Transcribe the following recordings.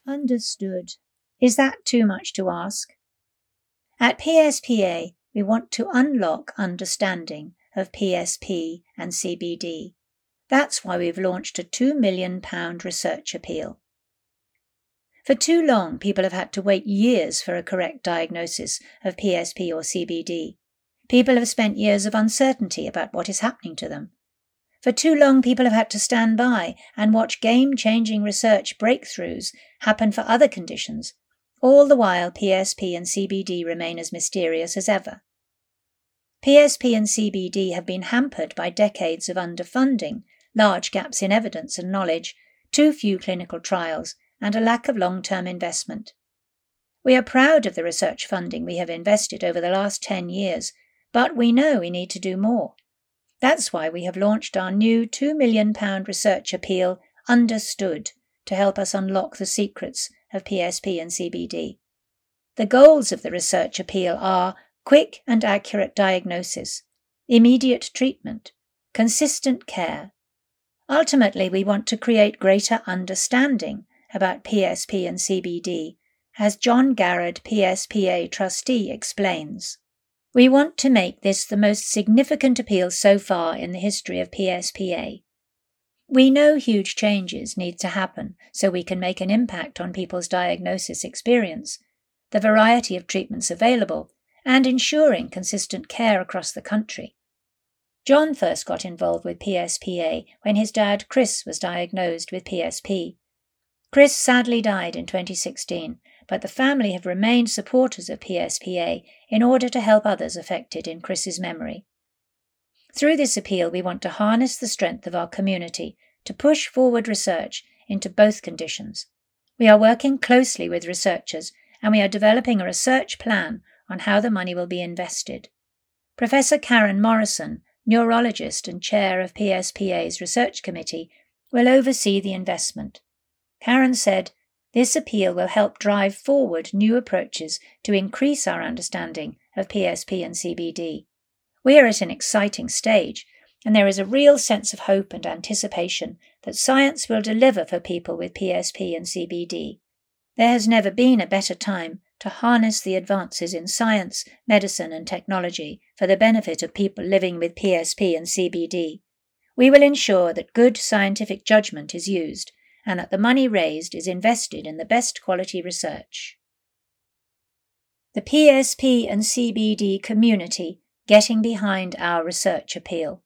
Understood. Is that too much to ask? At PSPA, we want to unlock understanding of PSP and CBD. That's why we've launched a £2 million research appeal. For too long, people have had to wait years for a correct diagnosis of PSP or CBD. People have spent years of uncertainty about what is happening to them. For too long, people have had to stand by and watch game-changing research breakthroughs happen for other conditions. All the while, PSP and CBD remain as mysterious as ever. PSP and CBD have been hampered by decades of underfunding, large gaps in evidence and knowledge, too few clinical trials, and a lack of long-term investment. We are proud of the research funding we have invested over the last 10 years, but we know we need to do more. That's why we have launched our new £2 million research appeal, Understood, to help us unlock the secrets of PSP and CBD. The goals of the research appeal are quick and accurate diagnosis, immediate treatment, consistent care. Ultimately, we want to create greater understanding about PSP and CBD, as John Garrard, PSPA trustee, explains. We want to make this the most significant appeal so far in the history of PSPA. We know huge changes need to happen so we can make an impact on people's diagnosis experience, the variety of treatments available, and ensuring consistent care across the country. John first got involved with PSPA when his dad Chris was diagnosed with PSP. Chris sadly died in 2016, but the family have remained supporters of PSPA in order to help others affected in Chris's memory. Through this appeal, we want to harness the strength of our community to push forward research into both conditions. We are working closely with researchers and we are developing a research plan on how the money will be invested. Professor Karen Morrison, neurologist and chair of PSPA's research committee, will oversee the investment. Karen said, "This appeal will help drive forward new approaches to increase our understanding of PSP and CBD. We are at an exciting stage, and there is a real sense of hope and anticipation that science will deliver for people with PSP and CBD. There has never been a better time to harness the advances in science, medicine and technology for the benefit of people living with PSP and CBD. We will ensure that good scientific judgment is used and that the money raised is invested in the best quality research." The PSP and CBD community getting behind our research appeal.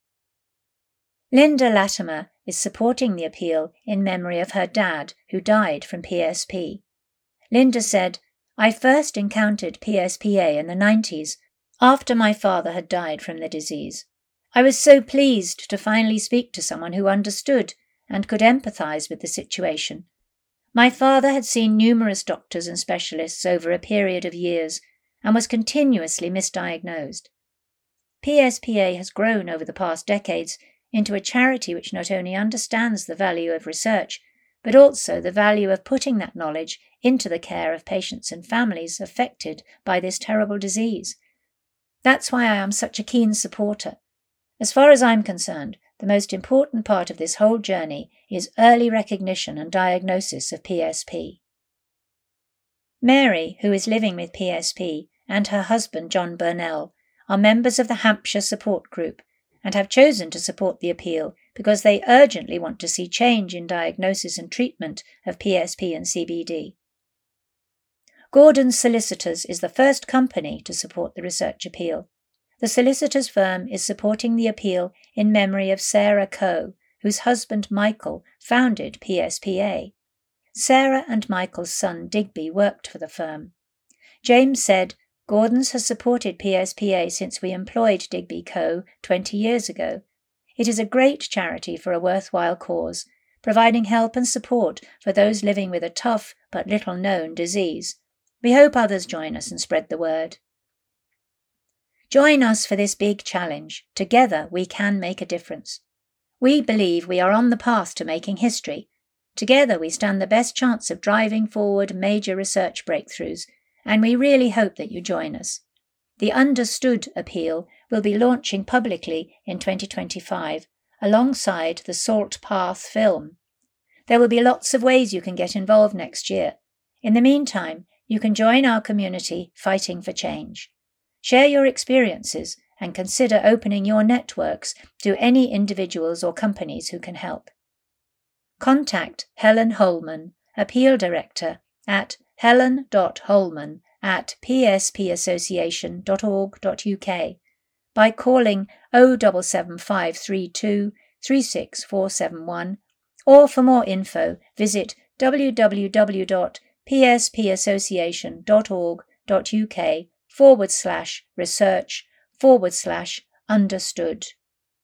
Linda Latimer is supporting the appeal in memory of her dad, who died from PSP. Linda said, "I first encountered PSPA in the 90s, after my father had died from the disease. I was so pleased to finally speak to someone who understood and could empathise with the situation. My father had seen numerous doctors and specialists over a period of years and was continuously misdiagnosed. PSPA has grown over the past decades into a charity which not only understands the value of research, but also the value of putting that knowledge into the care of patients and families affected by this terrible disease. That's why I am such a keen supporter. As far as I'm concerned, the most important part of this whole journey is early recognition and diagnosis of PSP." Mary, who is living with PSP, and her husband John Burnell are members of the Hampshire Support Group and have chosen to support the appeal because they urgently want to see change in diagnosis and treatment of PSP and CBD. Gordon's Solicitors is the first company to support the research appeal. The solicitors' firm is supporting the appeal in memory of Sarah Coe, whose husband Michael founded PSPA. Sarah and Michael's son Digby worked for the firm. James said, "Gordon's has supported PSPA since we employed Digby Coe 20 years ago. It is a great charity for a worthwhile cause, providing help and support for those living with a tough but little-known disease. We hope others join us and spread the word." Join us for this big challenge. Together we can make a difference. We believe we are on the path to making history. Together we stand the best chance of driving forward major research breakthroughs, and we really hope that you join us. The Understood appeal will be launching publicly in 2025, alongside the Salt Path film. There will be lots of ways you can get involved next year. In the meantime, you can join our community fighting for change. Share your experiences and consider opening your networks to any individuals or companies who can help. Contact Helen Holman, Appeal Director, at helen.holman@pspassociation.org.uk by calling 077 36471, or for more info visit www.pspassociation.org.uk/research/understood.